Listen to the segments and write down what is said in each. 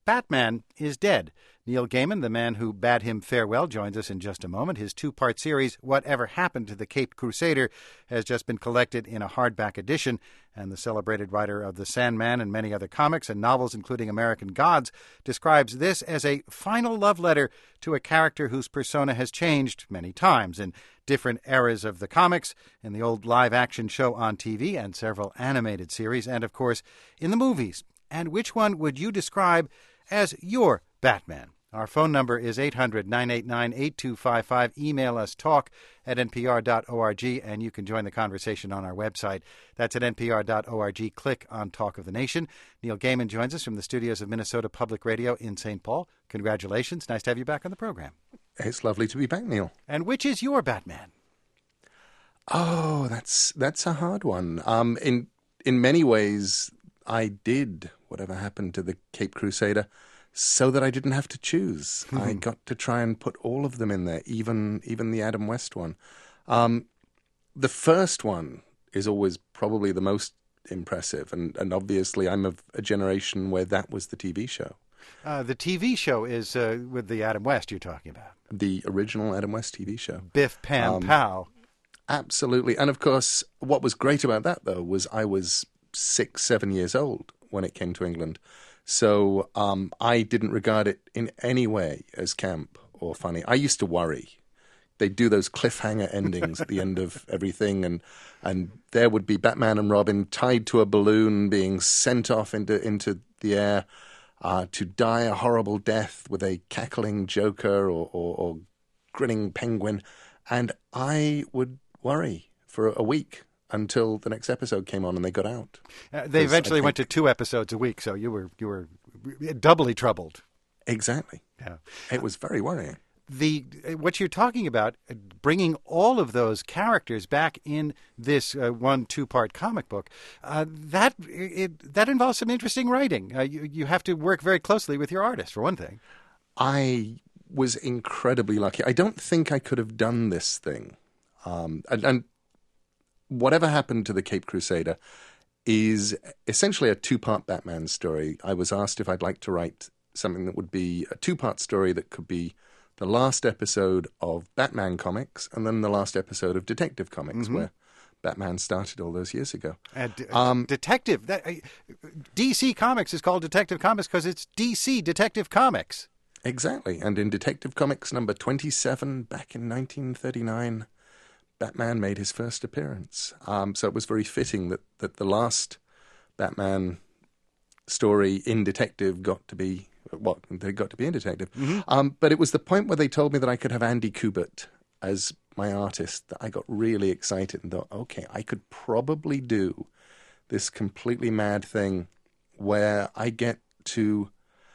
Batman is dead. Neil Gaiman, the man who bade him farewell, joins us in just a moment. His two-part series, Whatever Happened to the Caped Crusader, has just been collected in a hardback edition, and the celebrated writer of The Sandman and many other comics and novels, including American Gods, describes this as a final love letter to a character whose persona has changed many times in different eras of the comics, in the old live-action show on TV, and several animated series, and, of course, in the movies. And which one would you describe as your Batman? Our phone number is 800-989-8255. Email us talk@npr.org, and you can join the conversation on our website. That's at npr.org. Click on Talk of the Nation. Neil Gaiman joins us from the studios of Minnesota Public Radio in St. Paul. Congratulations. Nice to have you back on the program. It's lovely to be back, Neil. And which is your Batman? Oh, that's a hard one. In many ways, I did Whatever Happened to the Caped Crusader so that I didn't have to choose. I got to try and put all of them in there, even the Adam West one. The first one is always probably the most impressive, and obviously I'm of a generation where that was the TV show. The TV show is with the Adam West you're talking about. The original Adam West TV show. Biff, Pam, Pow. Absolutely. And of course, what was great about that, though, was I was 6-7 years old when it came to England. So I didn't regard it in any way as camp or funny. I used to worry. They'd do those cliffhanger endings at the end of everything, and there would be Batman and Robin tied to a balloon being sent off into the air to die a horrible death with a cackling Joker or grinning Penguin. And I would worry for a week until the next episode came on and they got out. They eventually went to 2 episodes a week, so you were doubly troubled. Exactly. Yeah, it was very worrying. What you're talking about, bringing all of those characters back in this 1-2-part comic book, that involves some interesting writing. You have to work very closely with your artist, for one thing. I was incredibly lucky. I don't think I could have done this thing. And Whatever Happened to the Caped Crusader is essentially a 2-part Batman story. I was asked if I'd like to write something that would be a 2-part story that could be the last episode of Batman comics and then the last episode of Detective Comics, where Batman started all those years ago. Detective. DC Comics is called Detective Comics because it's DC Detective Comics. Exactly. And in Detective Comics number 27, back in 1939, Batman made his first appearance. So it was very fitting that the last Batman story in Detective got to be in Detective. But it was the point where they told me that I could have Andy Kubert as my artist that I got really excited and thought, okay, I could probably do this completely mad thing where I get to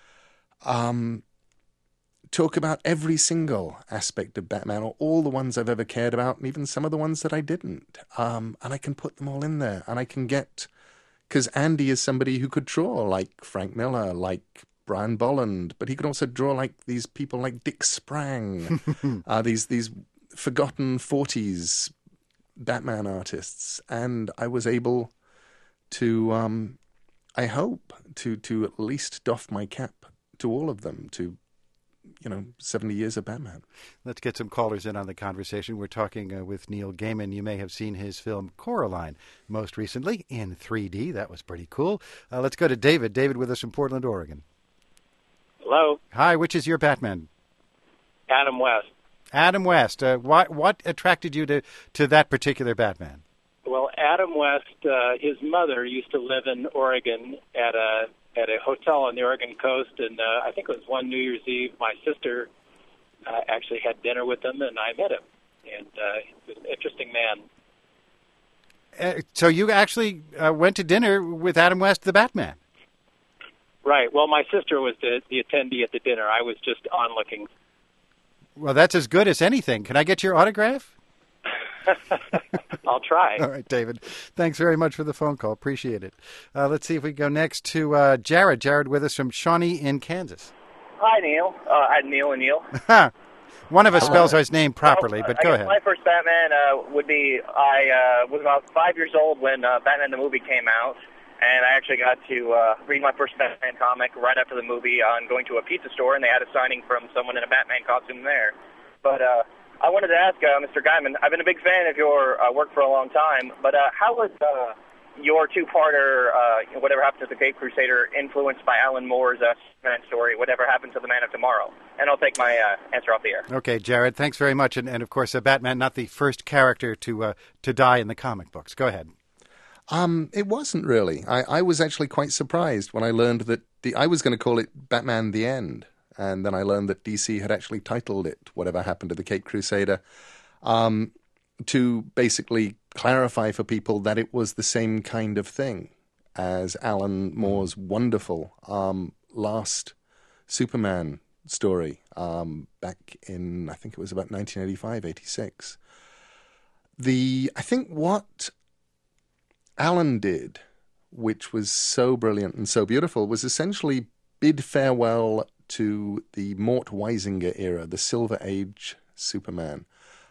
talk about every single aspect of Batman, or all the ones I've ever cared about, and even some of the ones that I didn't. And I can put them all in there, and I can get... Because Andy is somebody who could draw like Frank Miller, like Brian Bolland, but he could also draw like these people like Dick Sprang, these forgotten 40s Batman artists. And I was able to, I hope, to at least doff my cap to all of them, to 70 years of Batman. Let's get some callers in on the conversation. We're talking with Neil Gaiman. You may have seen his film Coraline most recently in 3D. That was pretty cool. Let's go to David. David with us from Portland, Oregon. Hello. Hi, which is your Batman? Adam West. Adam West. What attracted you to that particular Batman? Well, Adam West, his mother used to live in Oregon at a hotel on the Oregon coast, and I think it was one New Year's Eve. My sister actually had dinner with him, and I met him, and he was an interesting man. So you actually went to dinner with Adam West, the Batman? Right. Well, my sister was the attendee at the dinner. I was just onlooking. Well, that's as good as anything. Can I get your autograph? I'll try. All right, David. Thanks very much for the phone call. Appreciate it. Let's see if we go next to Jared. Jared with us from Shawnee in Kansas. Hi, Neil. Neil and Neil. One of us spells his name properly, but go ahead. My first Batman would be I was about 5 years old when Batman the movie came out, and I actually got to read my first Batman comic right after the movie on going to a pizza store, and they had a signing from someone in a Batman costume there. But I wanted to ask Mr. Gaiman, I've been a big fan of your work for a long time, but how was your two-parter, Whatever Happened to the Cape Crusader, influenced by Alan Moore's Superman story, Whatever Happened to the Man of Tomorrow? And I'll take my answer off the air. Okay, Jared, thanks very much. And of course, Batman, not the first character to die in the comic books. Go ahead. It wasn't really. I was actually quite surprised when I learned that I was going to call it Batman the End. And then I learned that DC had actually titled it Whatever Happened to the Cape Crusader, to basically clarify for people that it was the same kind of thing as Alan Moore's wonderful last Superman story back in, I think it was about 1985, 86. I think what Alan did, which was so brilliant and so beautiful, was essentially bid farewell to the Mort Weisinger era, the Silver Age Superman.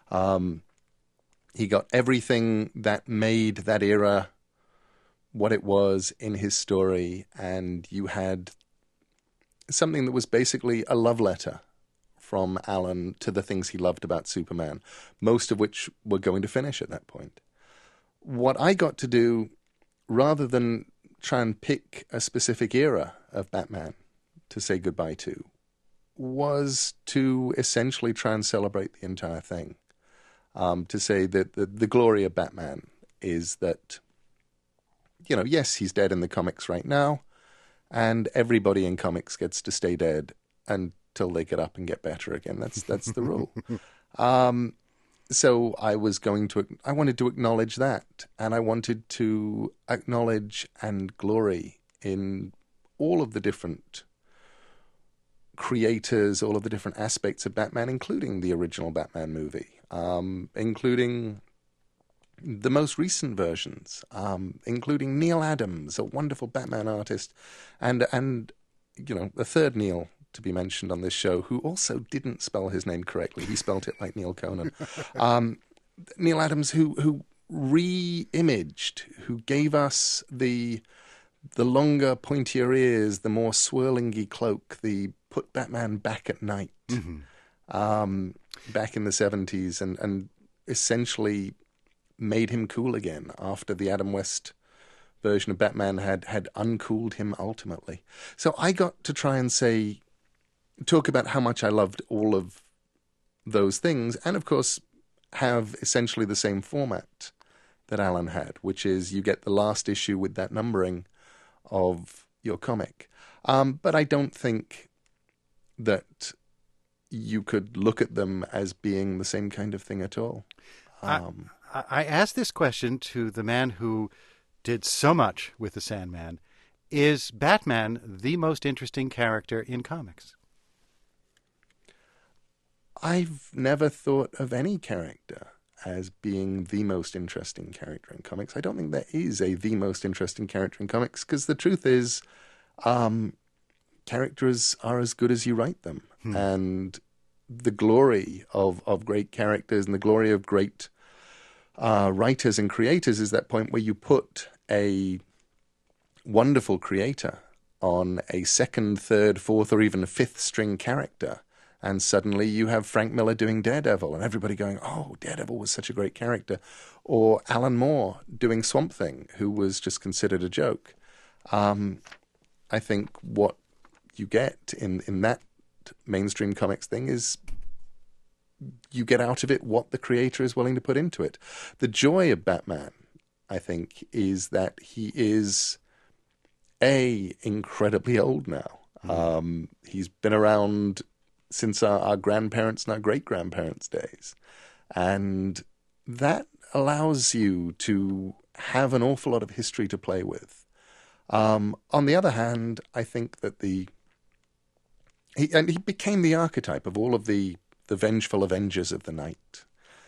He got everything that made that era what it was in his story, and you had something that was basically a love letter from Alan to the things he loved about Superman, most of which were going to finish at that point. What I got to do, rather than try and pick a specific era of Batman to say goodbye to, was to essentially try and celebrate the entire thing. To say that the glory of Batman is that, yes, he's dead in the comics right now, and everybody in comics gets to stay dead until they get up and get better again. That's the rule. So I wanted to acknowledge that, and I wanted to acknowledge and glory in all of the different creators, all of the different aspects of Batman, including the original Batman movie, including the most recent versions, including Neil Adams, a wonderful Batman artist, and a third Neil to be mentioned on this show, who also didn't spell his name correctly. He spelled it like Neil Conan. Neil Adams, who re-imaged, who gave us the longer, pointier ears, the more swirlingy cloak, the put Batman back at night, back in the 70s, and essentially made him cool again after the Adam West version of Batman had uncooled him ultimately. So I got to try and talk about how much I loved all of those things, and of course have essentially the same format that Alan had, which is you get the last issue with that numbering of your comic. But I don't think that you could look at them as being the same kind of thing at all. I asked this question to the man who did so much with the Sandman. Is Batman the most interesting character in comics? I've never thought of any character as being the most interesting character in comics. I don't think there is the most interesting character in comics, because the truth is, characters are as good as you write them. And the glory of great characters and the glory of great writers and creators is that point where you put a wonderful creator on a second, third, fourth, or even a fifth string character, and suddenly you have Frank Miller doing Daredevil, and everybody going, oh, Daredevil was such a great character. Or Alan Moore doing Swamp Thing, who was just considered a joke. I think what you get in that mainstream comics thing is you get out of it what the creator is willing to put into it. The joy of Batman, I think, is that he is, incredibly old now. He's been around since our grandparents' and our great-grandparents' days. And that allows you to have an awful lot of history to play with. On the other hand, I think that he became the archetype of all of the vengeful Avengers of the night.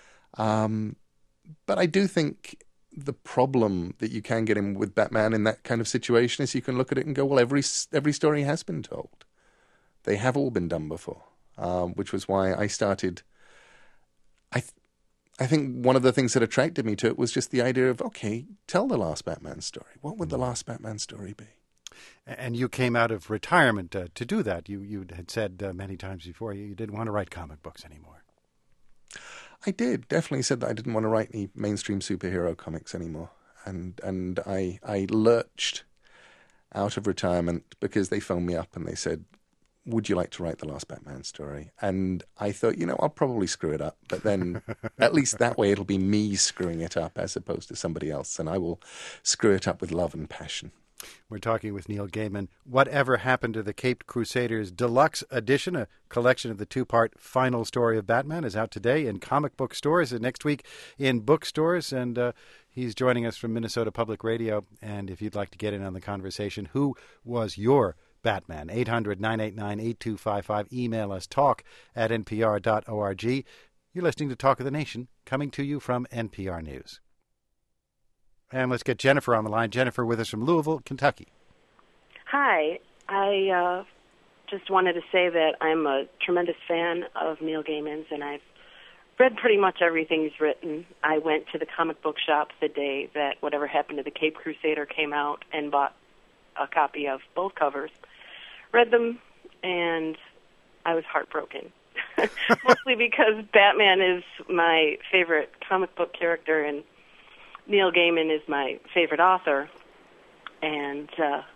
But I do think the problem that you can get in with Batman in that kind of situation is you can look at it and go, well, every story has been told. They have all been done before, which was why I started... I think one of the things that attracted me to it was just the idea of, okay, tell the last Batman story. What would the last Batman story be? And you came out of retirement to do that. You had said many times before you didn't want to write comic books anymore. I definitely said that I didn't want to write any mainstream superhero comics anymore. And I lurched out of retirement because they phoned me up and they said, would you like to write the last Batman story? And I thought, I'll probably screw it up. But then at least that way it'll be me screwing it up as opposed to somebody else. And I will screw it up with love and passion. We're talking with Neil Gaiman. Whatever Happened to the Caped Crusaders Deluxe Edition, a collection of the two-part final story of Batman, is out today in comic book stores and next week in bookstores. And he's joining us from Minnesota Public Radio. And if you'd like to get in on the conversation, who was your Batman? 800-989-8255. Email us talk@npr.org. You're listening to Talk of the Nation, coming to you from NPR News. And let's get Jennifer on the line. Jennifer with us from Louisville, Kentucky. Hi. I just wanted to say that I'm a tremendous fan of Neil Gaiman's, and I've read pretty much everything he's written. I went to the comic book shop the day that Whatever Happened to the Caped Crusader came out and bought a copy of both covers. Read them, and I was heartbroken. Mostly because Batman is my favorite comic book character, and Neil Gaiman is my favorite author, and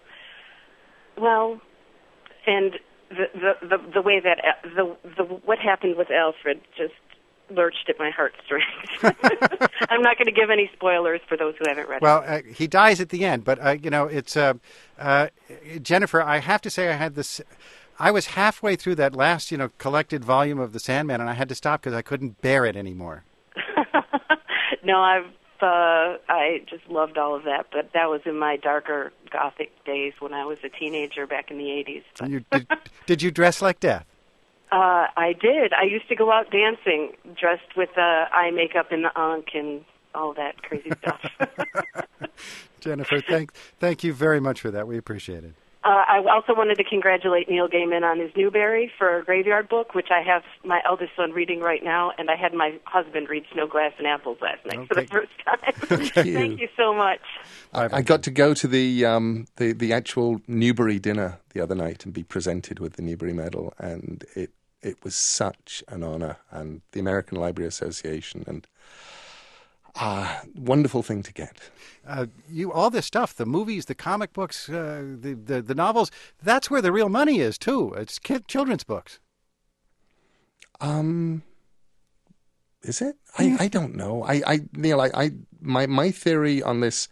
the way that what happened with Alfred just lurched at my heartstrings. I'm not going to give any spoilers for those who haven't read it. Well, he dies at the end, but it's Jennifer. I have to say, I had this. I was halfway through that last collected volume of The Sandman, and I had to stop because I couldn't bear it anymore. No, I just loved all of that, but that was in my darker Gothic days when I was a teenager back in the 80s. Did you dress like death? I did. I used to go out dancing dressed with eye makeup and the Ankh and all that crazy stuff. Jennifer, thank you very much for that. We appreciate it. I also wanted to congratulate Neil Gaiman on his Newbery for a Graveyard Book, which I have my eldest son reading right now, and I had my husband read Snow, Glass, and Apples last night for the first time. Thank you so much. I got to go to the actual Newbery dinner the other night and be presented with the Newbery Medal, and it was such an honor, and the American Library Association, and wonderful thing to get. All this stuff, the movies, the comic books, the novels, that's where the real money is, too. It's children's books. Is it? I don't know. Neil, my theory on this,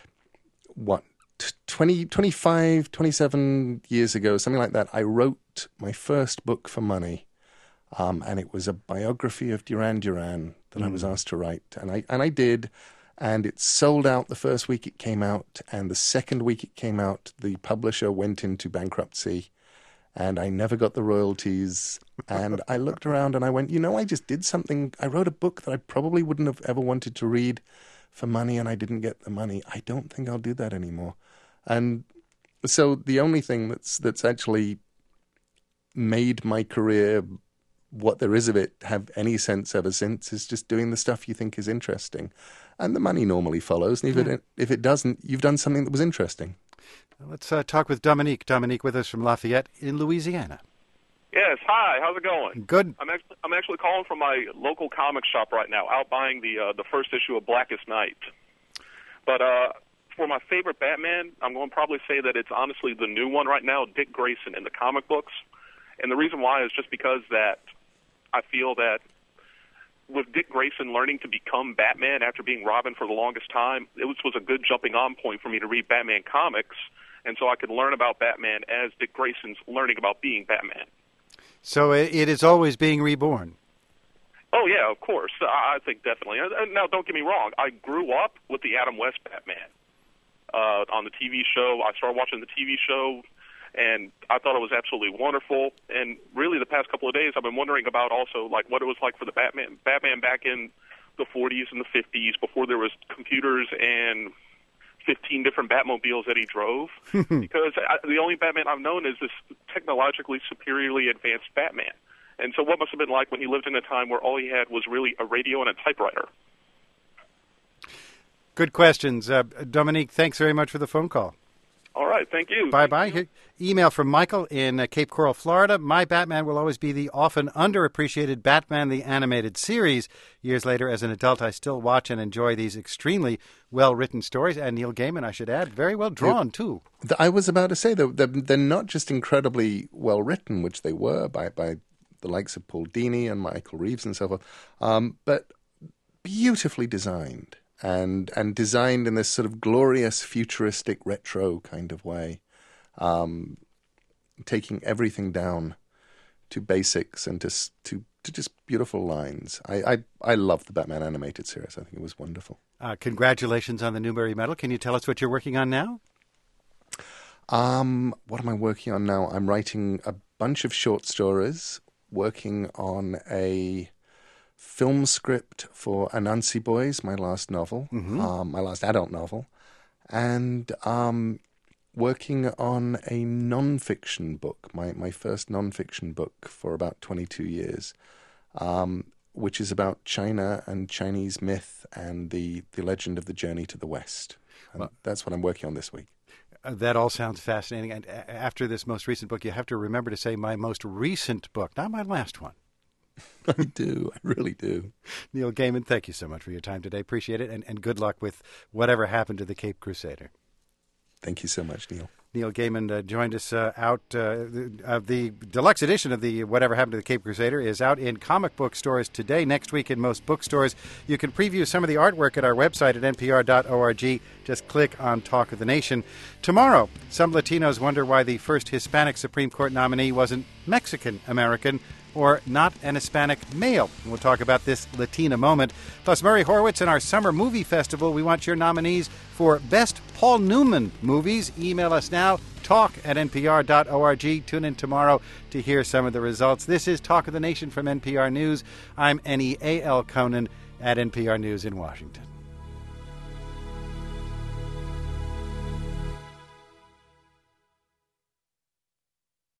25, 27 years ago, something like that, I wrote my first book for money, and it was a biography of Duran Duran that I was asked to write, and I did. And it sold out the first week it came out, and the second week it came out, the publisher went into bankruptcy, and I never got the royalties. And I looked around and I went, I just did something. I wrote a book that I probably wouldn't have ever wanted to read for money, and I didn't get the money. I don't think I'll do that anymore. And so the only thing that's actually made my career, what there is of it, have any sense ever since is just doing the stuff you think is interesting. And the money normally follows. And if it doesn't, you've done something that was interesting. Let's talk with Dominique. Dominique with us from Lafayette in Louisiana. Yes, hi. How's it going? Good. I'm actually calling from my local comic shop right now, out buying the first issue of Blackest Night. But for my favorite Batman, I'm going to probably say that it's honestly the new one right now, Dick Grayson in the comic books. And the reason why is just because that I feel that with Dick Grayson learning to become Batman after being Robin for the longest time, it was a good jumping-on point for me to read Batman comics, and so I could learn about Batman as Dick Grayson's learning about being Batman. So it is always being reborn. Oh, yeah, of course. I think definitely. Now, don't get me wrong. I grew up with the Adam West Batman on the TV show. I started watching the TV show, and I thought it was absolutely wonderful. And really, the past couple of days, I've been wondering about also like what it was like for the Batman back in the 40s and the 50s, before there was computers and 15 different Batmobiles that he drove. Because the only Batman I've known is this technologically superiorly advanced Batman. And so what must have been like when he lived in a time where all he had was really a radio and a typewriter? Good questions. Dominique, thanks very much for the phone call. All right, thank you. Bye-bye. Email from Michael in Cape Coral, Florida. My Batman will always be the often underappreciated Batman the Animated Series. Years later, as an adult, I still watch and enjoy these extremely well-written stories. And Neil Gaiman, I should add, very well drawn, too. I was about to say, they're not just incredibly well-written, which they were by the likes of Paul Dini and Michael Reeves and so forth, but beautifully designed. And designed in this sort of glorious, futuristic, retro kind of way, taking everything down to basics and to just beautiful lines. I love the Batman animated series. I think it was wonderful. Congratulations on the Newbery Medal. Can you tell us what you're working on now? What am I working on now? I'm writing a bunch of short stories, working on a film script for Anansi Boys, my last novel, my last adult novel, and working on a non-fiction book, my first non-fiction book for about 22 years, which is about China and Chinese myth and the legend of the journey to the West. And that's what I'm working on this week. That all sounds fascinating. And after this most recent book, you have to remember to say my most recent book, not my last one. I do. I really do. Neil Gaiman, thank you so much for your time today. Appreciate it. And good luck with whatever happened to the Cape Crusader. Thank you so much, Neil. Neil Gaiman joined us out. The deluxe edition of the Whatever Happened to the Cape Crusader is out in comic book stores today. Next week in most bookstores. You can preview some of the artwork at our website at npr.org. Just click on Talk of the Nation. Tomorrow, some Latinos wonder why the first Hispanic Supreme Court nominee wasn't Mexican-American or not an Hispanic male. We'll talk about this Latina moment. Plus, Murray Horwitz and our Summer Movie Festival. We want your nominees for Best Paul Newman Movies. Email us now, talk@npr.org. Tune in tomorrow to hear some of the results. This is Talk of the Nation from NPR News. I'm Neal Conan at NPR News in Washington.